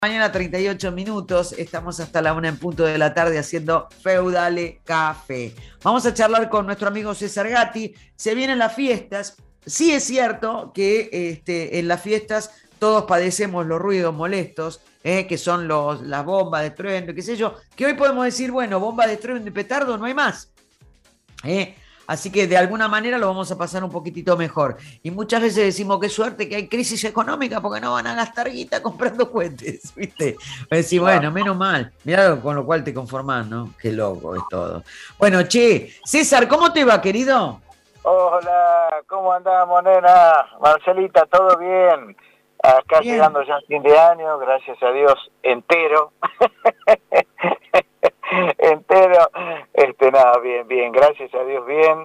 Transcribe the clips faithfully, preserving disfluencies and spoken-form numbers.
Mañana treinta y ocho minutos, estamos hasta la una en punto de la tarde haciendo Feudale Café. Vamos a charlar con nuestro amigo César Gatti. Se vienen las fiestas. Sí es cierto que este, en las fiestas todos padecemos los ruidos molestos, eh, que son los, las bombas de estruendo, qué sé yo, que hoy podemos decir, bueno, bomba de estruendo y petardo no hay más. Eh, Así que de alguna manera lo vamos a pasar un poquitito mejor. Y muchas veces decimos qué suerte que hay crisis económica porque no van a gastar guita comprando cohetes, ¿viste? Decir, bueno, menos mal. Mirá con lo cual te conformás, ¿no? Qué loco es todo. Bueno, che, César, ¿cómo te va, querido? Hola, ¿cómo andamos, nena? Marcelita, ¿todo bien? Acá Bien. llegando ya a fin de año, gracias a Dios, entero. entero. Este, nada, bien, bien, gracias a Dios, bien.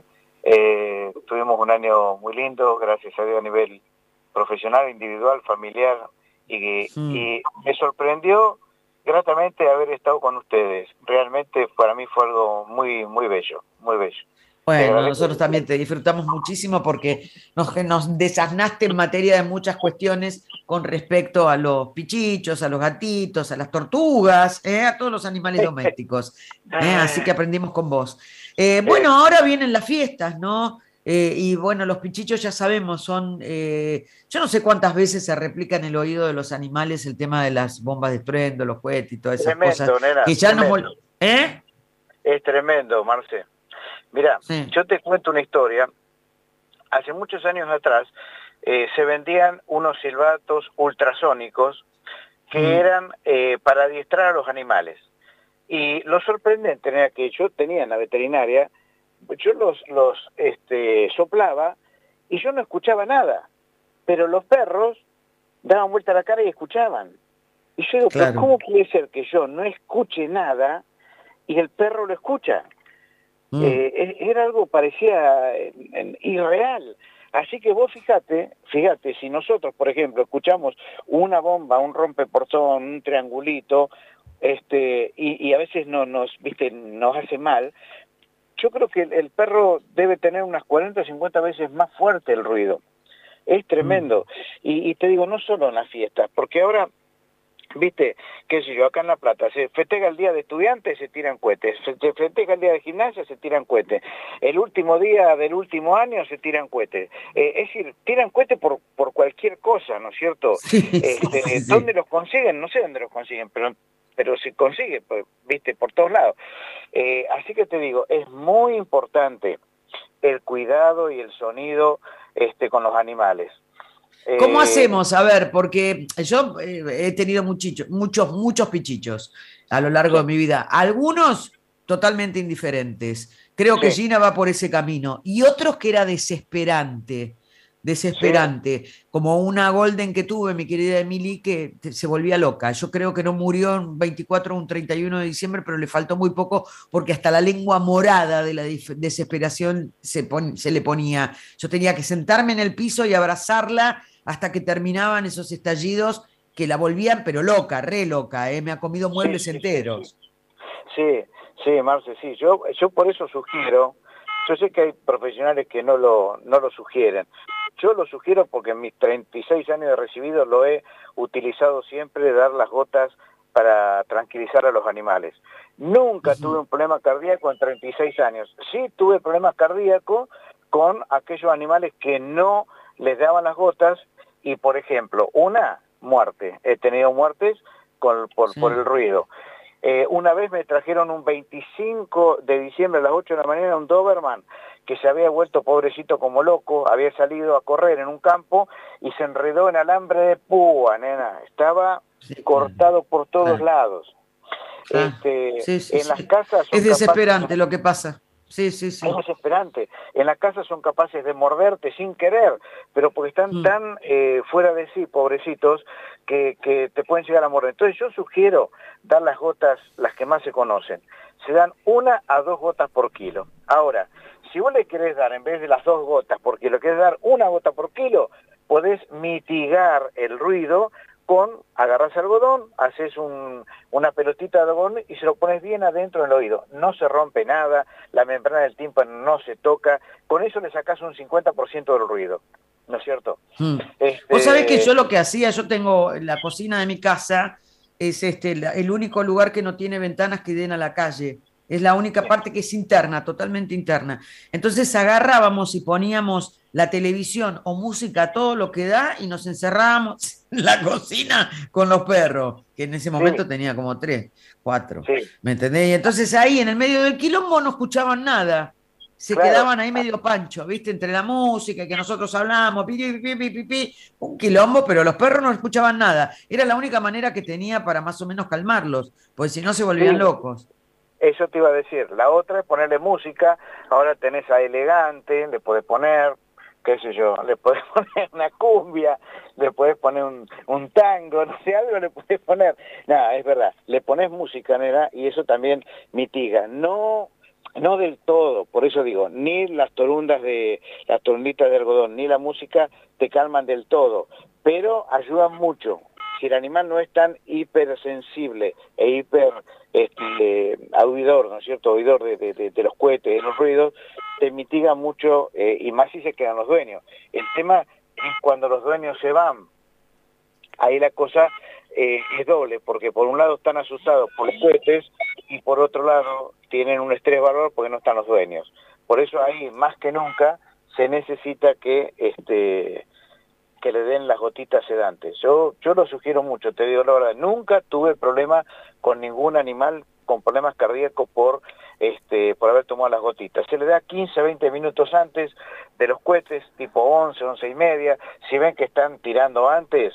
Eh, tuvimos un año muy lindo, gracias a Dios, a nivel profesional, individual, familiar. Y, Mm. y me sorprendió gratamente haber estado con ustedes. Realmente para mí fue algo muy, muy bello, muy bello. Bueno, nosotros también te disfrutamos muchísimo porque nos, nos desasnaste en materia de muchas cuestiones con respecto a los pichichos, a los gatitos, a las tortugas, eh, a todos los animales domésticos. Eh, así que aprendimos con vos. Eh, bueno, ahora vienen las fiestas, ¿no? Eh, y bueno, los pichichos ya sabemos, son, eh, yo no sé cuántas veces se replica en el oído de los animales el tema de las bombas de estruendo, los cohetes y todas esas Tremendo, cosas, nena, que ya nos... tremendo. mol- ¿Eh? Es tremendo, Marce. Mira, Sí. yo te cuento una historia. Hace muchos años atrás eh, se vendían unos silbatos ultrasónicos que Mm. eran eh, para adiestrar a los animales. Y lo sorprendente era que yo tenía en la veterinaria, yo los, los este, soplaba y yo no escuchaba nada, pero los perros daban vuelta a la cara y escuchaban. Y yo digo, Claro. pero ¿cómo puede ser que yo no escuche nada y el perro lo escucha? Mm. Eh, era algo, parecía en, en, irreal. Así que vos fíjate, fíjate, si nosotros, por ejemplo, escuchamos una bomba, un rompeportón, un triangulito, este, y, y a veces no nos, viste, nos hace mal, yo creo que el, el perro debe tener unas cuarenta o cincuenta veces más fuerte el ruido. Es tremendo. Mm. Y, y te digo, no solo en las fiestas, porque ahora... Viste, qué sé yo, acá en La Plata, se festeja el día de estudiantes, se tiran cohetes, se festeja el día de gimnasia, se tiran cohetes, el último día del último año se tiran cohetes, eh, es decir, tiran cohetes por, por cualquier cosa, ¿no es cierto? Sí, Este, sí, sí. ¿Dónde los consiguen? No sé dónde los consiguen, pero, pero se consigue, pues, viste, por todos lados. Eh, así que te digo, es muy importante el cuidado y el sonido este, con los animales. ¿Cómo Eh, hacemos? A ver, porque yo eh, he tenido muchicho- muchos, muchos pichichos a lo largo sí, de mi vida. Algunos totalmente indiferentes. Creo que sí, Gina va por ese camino. Y otros que era desesperante, desesperante. Como una Golden que tuve, mi querida Emily, que te- se volvía loca. Yo creo que no murió un veinticuatro o un treinta y uno de diciembre, pero le faltó muy poco porque hasta la lengua morada de la dif- desesperación se, pon- se le ponía. Yo tenía que sentarme en el piso y abrazarla hasta que terminaban esos estallidos que la volvían, pero loca, re loca, ¿eh? Me ha comido muebles sí, sí, enteros. sí, sí, Marce, sí, yo, yo por eso sugiero, yo sé que hay profesionales que no lo, no lo sugieren, yo lo sugiero porque en mis treinta y seis años de recibido lo he utilizado siempre, dar las gotas para tranquilizar a los animales. Nunca Uh-huh. tuve un problema cardíaco en treinta y seis años, sí tuve problemas cardíacos con aquellos animales que no les daban las gotas y, por ejemplo, una muerte, he tenido muertes con, por, Sí. por el ruido. Eh, una vez me trajeron un veinticinco de diciembre a las ocho de la mañana un Doberman que se había vuelto pobrecito como loco, había salido a correr en un campo y se enredó en alambre de púa, nena. Estaba Sí, cortado por todos claro. lados. Claro. Este, Sí, sí, en las sí. casas son Es capaces... desesperante lo que pasa. Sí, sí, Es sí. desesperante. En la casa son capaces de morderte sin querer, pero porque están Mm. tan eh, fuera de sí, pobrecitos, que, que te pueden llegar a morder. Entonces yo sugiero dar las gotas, las que más se conocen. Se dan una a dos gotas por kilo. Ahora, si vos le querés dar, en vez de las dos gotas por kilo, querés dar una gota por kilo, podés mitigar el ruido con, agarrás algodón, haces un, una pelotita de algodón y se lo pones bien adentro del oído. No se rompe nada, la membrana del tímpano no se toca, con eso le sacás un cincuenta por ciento del ruido, ¿no es cierto? Mm. Este... Vos sabés que yo lo que hacía, yo tengo en la cocina de mi casa, es este, la- el único lugar que no tiene ventanas que den a la calle. Es la única parte que es interna, totalmente interna. Entonces agarrábamos y poníamos la televisión o música a todo lo que da y nos encerrábamos en la cocina con los perros, que en ese momento Sí, tenía como tres, cuatro. sí, ¿Me entendés? Y entonces ahí en el medio del quilombo no escuchaban nada. Se claro. quedaban ahí medio pancho, ¿viste? Entre la música y que nosotros hablamos, pi, pi, pi, pi, pi, un quilombo, pero los perros no escuchaban nada. Era la única manera que tenía para más o menos calmarlos, porque si no se volvían Sí, locos. eso te iba a decir. La otra es ponerle música. Ahora tenés a Elegante, le podés poner, qué sé yo, le podés poner una cumbia, le podés poner un, un tango, no sé, algo le podés poner. Nada, es verdad, le pones música, nena, y eso también mitiga. No, no del todo, por eso digo, ni las torundas de, las torunditas de algodón, ni la música te calman del todo, pero ayudan mucho. Si el animal no es tan hipersensible e hiper este, oidor, ¿no es cierto?, oidor de, de, de, de los cohetes, de los ruidos, te mitiga mucho, eh, y más si se quedan los dueños. El tema es cuando los dueños se van, ahí la cosa eh, es doble, porque por un lado están asustados por los cohetes y por otro lado tienen un estrés bárbaro porque no están los dueños. Por eso ahí, más que nunca, se necesita que este que le den las gotitas sedantes. Yo yo lo sugiero mucho, te digo la verdad, nunca tuve problema con ningún animal con problemas cardíacos por este por haber tomado las gotitas. Se le da quince, veinte minutos antes de los cohetes, tipo once, once y media. Si ven que están tirando antes,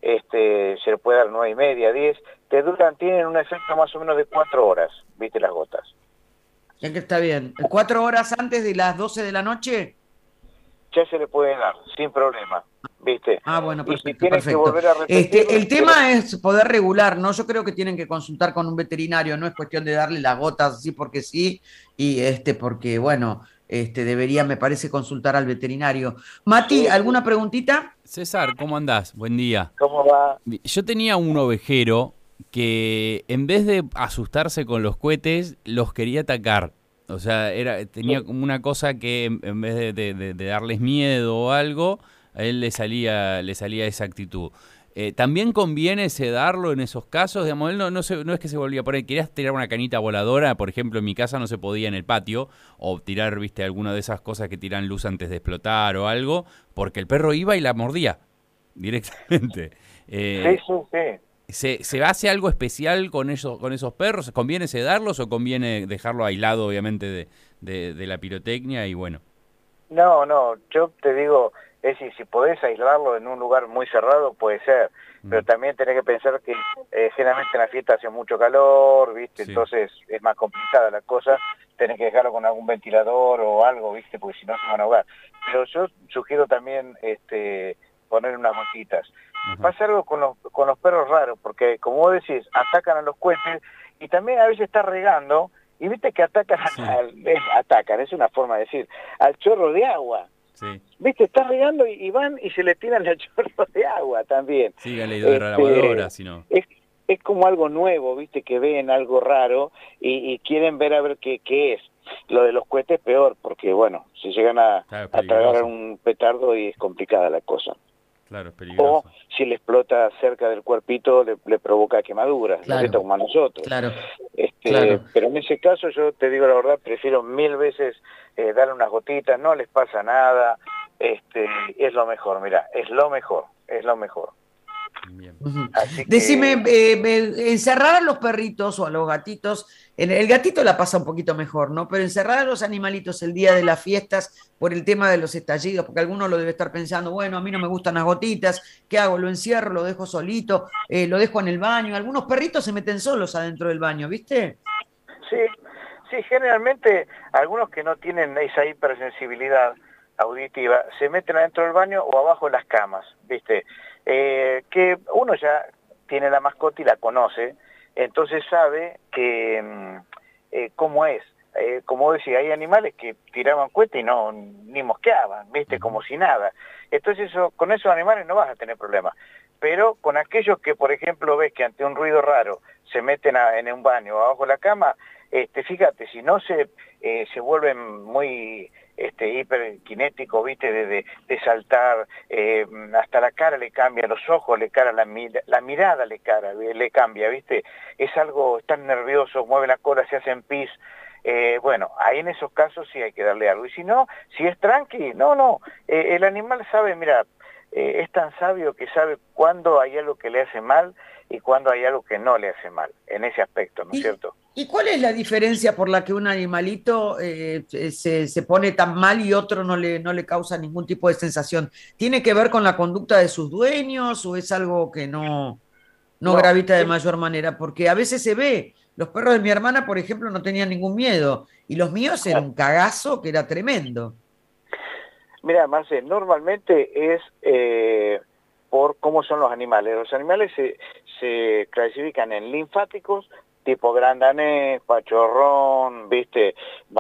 este se le puede dar nueve y media, diez. Te duran, tienen un efecto más o menos de cuatro horas, viste las gotas. Ya que está bien. ¿Cuatro horas antes de las doce de la noche? Ya se le puede dar, sin problema, viste. Ah, bueno, Y si perfecto, tienen que perfecto. volver a Este, repetirlo, el se lo... tema es poder regular, ¿no? Yo creo que tienen que consultar con un veterinario, no es cuestión de darle las gotas así porque sí, y este, porque, bueno, este, debería, me parece, consultar al veterinario. Mati, Sí, ¿alguna sí. preguntita? César, ¿cómo andás? Buen día. ¿Cómo va? Yo tenía un ovejero que en vez de asustarse con los cohetes, los quería atacar. O sea, era, tenía como una cosa que en, en vez de, de- de- de darles miedo o algo, a él le salía, le salía esa actitud. Eh, ¿También conviene sedarlo en esos casos? Digamos, él no, no, se- no es que se volvía a poner, querías tirar una canita voladora, por ejemplo, en mi casa no se podía en el patio, o tirar, viste, alguna de esas cosas que tiran luz antes de explotar o algo, porque el perro iba y la mordía directamente. Sí, Eh, sí, sí. ¿se, ¿Se hace algo especial con esos, con esos perros? ¿Conviene sedarlos o conviene dejarlo aislado, obviamente, de, de, de la pirotecnia? Y bueno, No, no, yo te digo, es decir, si podés aislarlo en un lugar muy cerrado, puede ser, pero mm, también tenés que pensar que eh, generalmente en la fiesta hace mucho calor, ¿viste? sí, Entonces es más complicada la cosa, tenés que dejarlo con algún ventilador o algo, ¿viste? Porque si no se van a ahogar. Pero yo sugiero también este, poner unas gotitas. ajá, Pasa algo con los, con los perros raros, porque como vos decís, atacan a los cohetes y también a veces está regando, y viste que atacan, sí, al, es- atacan, es una forma de decir, al chorro de agua. sí. Viste, está regando y, y van y se le tiran al chorro de agua también. Siga la Este, lavadora, si no. es, es como algo nuevo, viste, que ven algo raro y, y quieren ver a ver qué, qué es. Lo de los cohetes peor, porque bueno, si llegan a, Claro, es a tragar peligroso. un petardo y es complicada la cosa. Claro, es O peligroso. si le explota cerca del cuerpito, le, le provoca quemaduras, ¿no es cierto? Claro, Como a nosotros. claro, Este, claro. pero en ese caso yo te digo la verdad, prefiero mil veces eh, darle unas gotitas, no les pasa nada, este, es lo mejor, mira, es lo mejor, es lo mejor. Bien. Ujú. Así Decime, que eh, eh, encerrar a los perritos o a los gatitos, en el gatito la pasa un poquito mejor, ¿no? Pero encerrar a los animalitos el día de las fiestas por el tema de los estallidos, porque alguno lo debe estar pensando, bueno, a mí no me gustan las gotitas, ¿qué hago? ¿Lo encierro? ¿Lo dejo solito? Eh, ¿lo dejo en el baño? Algunos perritos se meten solos adentro del baño, ¿viste? sí, sí, generalmente algunos que no tienen esa hipersensibilidad auditiva se meten adentro del baño o abajo de las camas, ¿viste? Eh, que uno ya tiene la mascota y la conoce, entonces sabe que mm, eh, cómo es. Eh, como decía, hay animales que tiraban cohete y no ni mosqueaban, ¿viste? Como si nada. Entonces eso, con esos animales no vas a tener problemas. pero con aquellos que, por ejemplo, ves que ante un ruido raro se meten a, en un baño o abajo de la cama, este, fíjate, si no se, eh, se vuelven muy este, hiperkinéticos, ¿viste? De, de, de saltar, eh, hasta la cara le cambia, los ojos le cara, la, mira, la mirada le, cara, le cambia, ¿viste? Es algo, están nerviosos, mueven la cola, se hacen pis. Eh, bueno, ahí en esos casos sí hay que darle algo. Y si no, si es tranqui, no, no, eh, el animal sabe, mira, eh, es tan sabio que sabe cuándo hay algo que le hace mal y cuándo hay algo que no le hace mal, en ese aspecto, ¿no es cierto? ¿Y cuál es la diferencia por la que un animalito eh, se, se pone tan mal y otro no le, no le causa ningún tipo de sensación? ¿Tiene que ver con la conducta de sus dueños o es algo que no, no, No, gravita de es, mayor manera? Porque a veces se ve, los perros de mi hermana, por ejemplo, no tenían ningún miedo y los míos eran un cagazo que era tremendo. Mira, Marcel, normalmente es eh, por cómo son los animales. Los animales se, se clasifican en linfáticos, tipo grandanés, pachorrón, viste,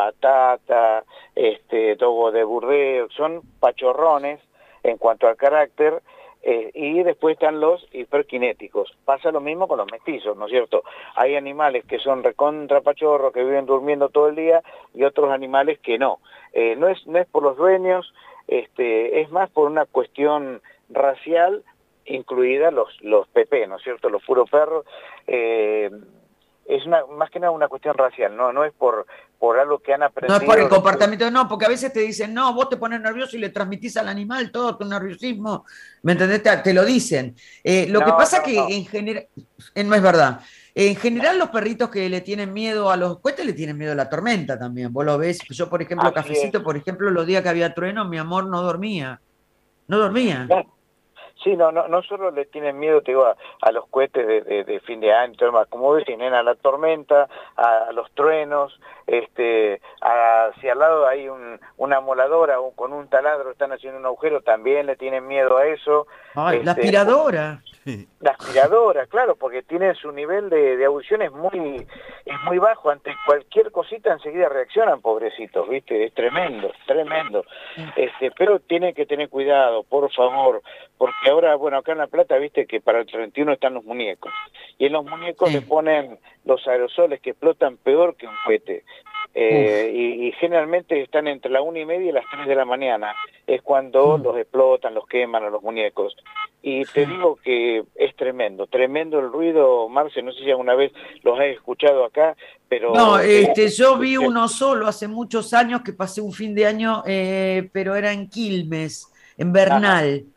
batata, este, dogo de Burdeos, son pachorrones en cuanto al carácter, eh, y después están los hiperkinéticos. Pasa lo mismo con los mestizos, ¿no es cierto? Hay animales que son recontra pachorros, que viven durmiendo todo el día, y otros animales que no. Eh, no es, no es por los dueños, este, es más por una cuestión racial, incluida los, los P P, ¿no es cierto? Los puros perros. Eh, es una, más que nada una cuestión racial, no, no es por, por algo que han aprendido. No es por el comportamiento, no, porque a veces te dicen, no, vos te pones nervioso y le transmitís al animal todo tu nerviosismo, ¿me entendés? Te, te lo dicen. Eh, lo no, que pasa no, que no. en general, eh, no es verdad. En general los perritos que le tienen miedo a los cohetes le tienen miedo a la tormenta también. Vos lo ves, yo por ejemplo, Así es. Cafecito, por ejemplo, los días que había trueno, mi amor no dormía, no dormía. No. Sí, no, no, no solo le tienen miedo, te digo, a, a los cohetes de, de, de fin de año, todo más, como dicen, a la tormenta, a, a los truenos, este, a, si al lado hay un, una moladora o con un taladro están haciendo un agujero, también le tienen miedo a eso. Ay, este, la aspiradora. La aspiradora, claro, porque tiene su nivel de, de audición es muy, es muy bajo, ante cualquier cosita enseguida reaccionan, pobrecitos, ¿viste? Es tremendo, tremendo. Este, pero tienen que tener cuidado, por favor, porque ahora, bueno, acá en La Plata, viste que para el treinta y uno están los muñecos, y en los muñecos Sí. le ponen los aerosoles que explotan peor que un cohete. Eh, y, y generalmente están entre la una y media y las tres de la mañana, es cuando Mm. los explotan, los queman a los muñecos. Y te digo que es tremendo, tremendo el ruido, Marce, no sé si alguna vez los has escuchado acá, pero... No, este, eh, yo vi uno solo hace muchos años que pasé un fin de año, eh, pero era en Quilmes, en Ajá. Bernal.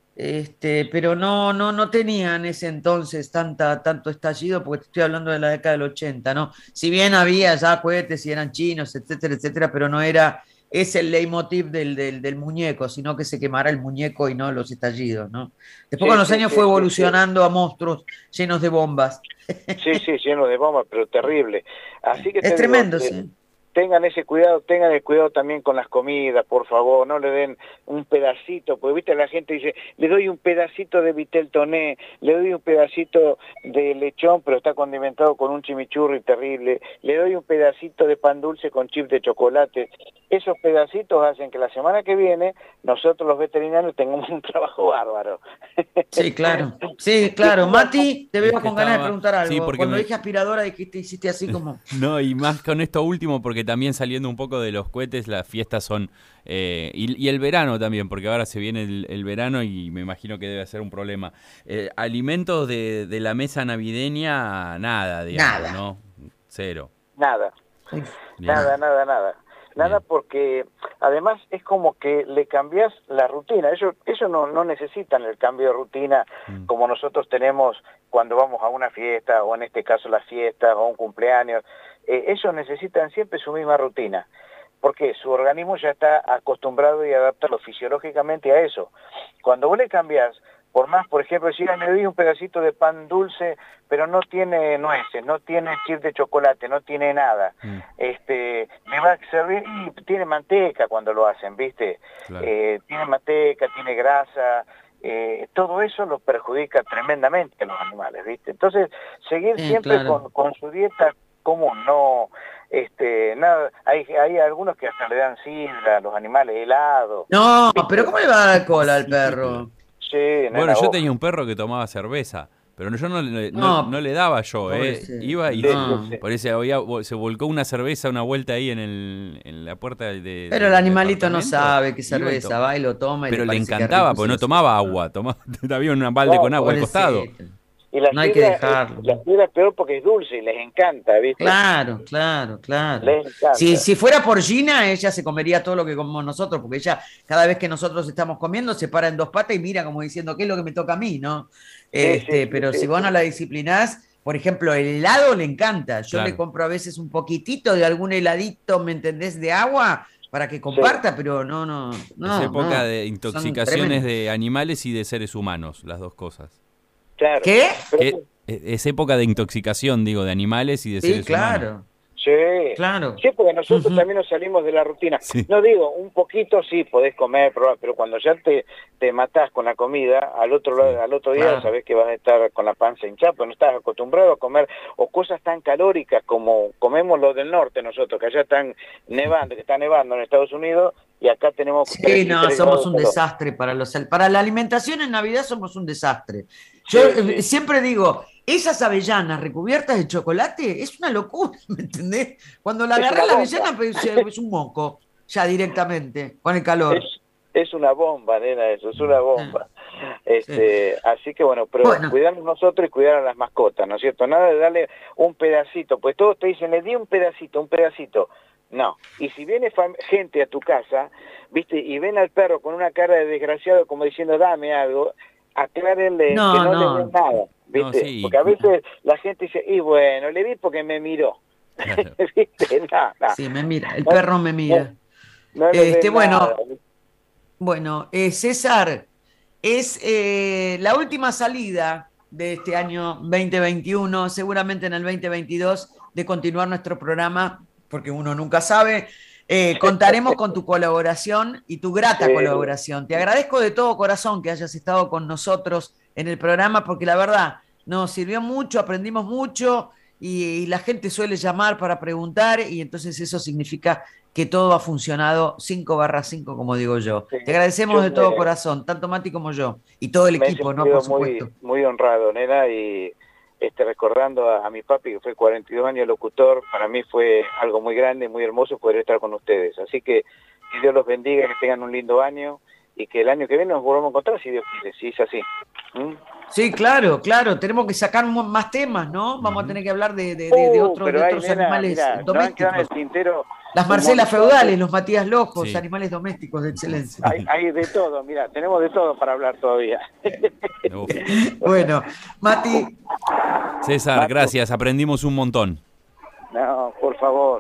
Este, pero no, no, no tenía en ese entonces tanta, tanto estallido, porque te estoy hablando de la década del ochenta, ¿no? Si bien había ya cohetes y eran chinos, etcétera, etcétera, pero no era ese el leitmotiv del, del, del muñeco, sino que se quemara el muñeco y no los estallidos, ¿no? Después con Sí, los sí, años sí, fue sí, sí. evolucionando a monstruos llenos de bombas. Sí, sí, lleno de bombas, pero terrible. Así que Es te digo, tremendo, eh, sí. tengan ese cuidado, tengan el cuidado también con las comidas, por favor, no le den un pedacito, porque viste la gente dice, le doy un pedacito de vitel toné, le doy un pedacito de lechón, pero está condimentado con un chimichurri terrible, le doy un pedacito de pan dulce con chip de chocolate. Esos pedacitos hacen que la semana que viene nosotros los veterinarios tengamos un trabajo bárbaro. Sí, claro. Sí, claro. Mati, te Es veo que con ganas de estaba... preguntar Sí, algo. porque Cuando me... dije aspiradora, dijiste, hiciste así como... No, y más con esto último, porque también saliendo un poco de los cohetes, las fiestas son... Eh, y, y el verano también, porque ahora se viene el, el verano y me imagino que debe ser un problema. Eh, alimentos de, de la mesa navideña, nada, digamos, Nada. ¿no? Cero. Nada. Bien. Nada, nada, nada. Nada, Bien. porque además es como que le cambias la rutina. Ellos, ellos no, no necesitan el cambio de rutina Mm. como nosotros tenemos cuando vamos a una fiesta, o en este caso las fiestas, o un cumpleaños. Eh, ellos necesitan siempre su misma rutina, porque su organismo ya está acostumbrado y adaptado fisiológicamente a eso. Cuando vos le cambias, por más, por ejemplo, si le doy un pedacito de pan dulce, pero no tiene nueces, no tiene chip de chocolate, no tiene nada, Mm. este, me va a servir, y tiene manteca cuando lo hacen, ¿viste? Claro. Eh, tiene manteca, tiene grasa, eh, todo eso lo perjudica tremendamente a los animales, ¿viste? Entonces, seguir Sí, siempre claro. con, con su dieta común, no, este, nada, hay, hay algunos que hasta le dan sidra a los animales, helado, No, ¿viste? pero ¿cómo le va a dar alcohol al Sí, perro? sí. Nena, Bueno, yo vos. tenía un perro que tomaba cerveza. Pero yo no, no, No, no, no le daba yo, ¿eh? pobrecito. Iba y No. se, por eso había, se volcó una cerveza una vuelta ahí en, el, en la puerta de, de- Pero el del animalito no departamento. sabe qué Iba y cerveza to- va y lo toma y Pero le parece que es encantaba, rico, porque se no lo tomaba sirve. agua, tomaba, había un balde No, con agua al costado. Pobrecito. Y la No hay que sidra, dejarlo. La sidra es peor porque es dulce y les encanta, ¿viste? Claro, claro, claro. Les encanta. Si, si fuera por Gina, ella se comería todo lo que comemos nosotros, porque ella, cada vez que nosotros estamos comiendo, se para en dos patas y mira como diciendo, ¿qué es lo que me toca a mí, no? Este, sí, pero sí, si vos sí. no la disciplinás, por ejemplo, el helado le encanta. Yo Claro. le compro a veces un poquitito de algún heladito, ¿me entendés? De agua, para que comparta, pero no, no, no. es época no. de Son intoxicaciones tremendos. de animales y de seres humanos, las dos cosas. Claro. ¿Qué? Pero- Que- es época de intoxicación, digo, de animales y de Sí, seres humanos. claro, Sí, claro. sí, porque nosotros Ujú. también nos salimos de la rutina. Sí. No digo, un poquito sí podés comer, probar, pero cuando ya te, te matás con la comida, al otro lado, al otro día Claro. sabés que vas a estar con la panza hinchada, pero no estás acostumbrado a comer o cosas tan calóricas como comemos los del norte nosotros, que allá están nevando, que está nevando en Estados Unidos, y acá tenemos Sí, treinta y no, tres somos grados un de calor. desastre para los para la alimentación en Navidad somos un desastre. Yo Sí, eh, sí. siempre digo, esas avellanas recubiertas de chocolate es una locura, ¿me entendés? Cuando la Es agarrás una la bomba. avellana pues, eh, es un moco, ya directamente, con el calor. Es, es una bomba, nena, eso, es una bomba. Este, Así que bueno, pero Bueno. cuidarnos nosotros y cuidar a las mascotas, ¿no es cierto? Nada de darle un pedacito, pues todos te dicen, le di un pedacito, un pedacito. No, y si viene fam- gente a tu casa, viste, y ven al perro con una cara de desgraciado como diciendo, dame algo, aclárenle No, que no, no. le den nada, viste, No, sí. porque a veces la gente dice, y bueno, le di porque me miró, Claro. viste, no, no, Sí, me mira, el perro me mira. no le Este, den bueno, nada. Bueno, eh, César, es eh, la última salida de este año veinte veintiuno, seguramente en el veinte veintidós, de continuar nuestro programa, porque uno nunca sabe. Eh, contaremos con tu colaboración y tu grata Sí. colaboración. Te agradezco de todo corazón que hayas estado con nosotros en el programa, porque la verdad nos sirvió mucho, aprendimos mucho y, y la gente suele llamar para preguntar y entonces eso significa que todo ha funcionado cinco barra cinco, como digo yo. Sí, Te agradecemos yo de todo me- corazón, tanto Mati como yo, y todo el me he equipo, ¿no? sentido Por supuesto. muy, muy honrado, nena, y este, recordando a, a mi papi, que fue cuarenta y dos años locutor, para mí fue algo muy grande, muy hermoso poder estar con ustedes. Así que que Dios los bendiga, que tengan un lindo año, y que el año que viene nos volvamos a encontrar, si Dios quiere, si es así. ¿Mm? Sí, claro, claro, tenemos que sacar mo- más temas, ¿no? Vamos a tener que hablar de, de, de- de Uh, otros, pero de hay, otros nena, animales mirá, nos han quedado en el domésticos. tintero Las un Marcelas montón de- feudales, los Matías Lojos, Sí. animales domésticos de excelencia. Hay, hay de todo, mira, tenemos de todo para hablar todavía. Uf. Bueno, Mati, César, Marco. gracias, aprendimos un montón. No, por favor.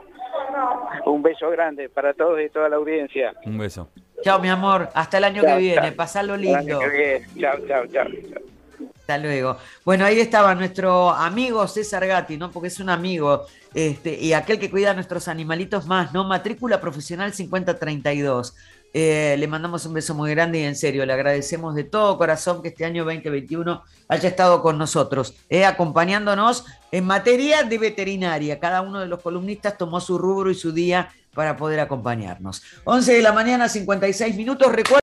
Un beso grande para todos y toda la audiencia. Un beso. chao mi amor, hasta el año Chao, que viene, chao. pasalo El año lindo. que viene. Chao, chao, chao. chao. Hasta luego. Bueno, ahí estaba nuestro amigo César Gatti, ¿no? Porque es un amigo, este, y aquel que cuida a nuestros animalitos más, ¿no? Matrícula profesional cincuenta treinta y dos. Eh, le mandamos un beso muy grande y en serio, le agradecemos de todo corazón que este año veinte veintiuno haya estado con nosotros, eh, acompañándonos en materia de veterinaria. Cada uno de los columnistas tomó su rubro y su día para poder acompañarnos. once de la mañana, cincuenta y seis minutos. Recuerden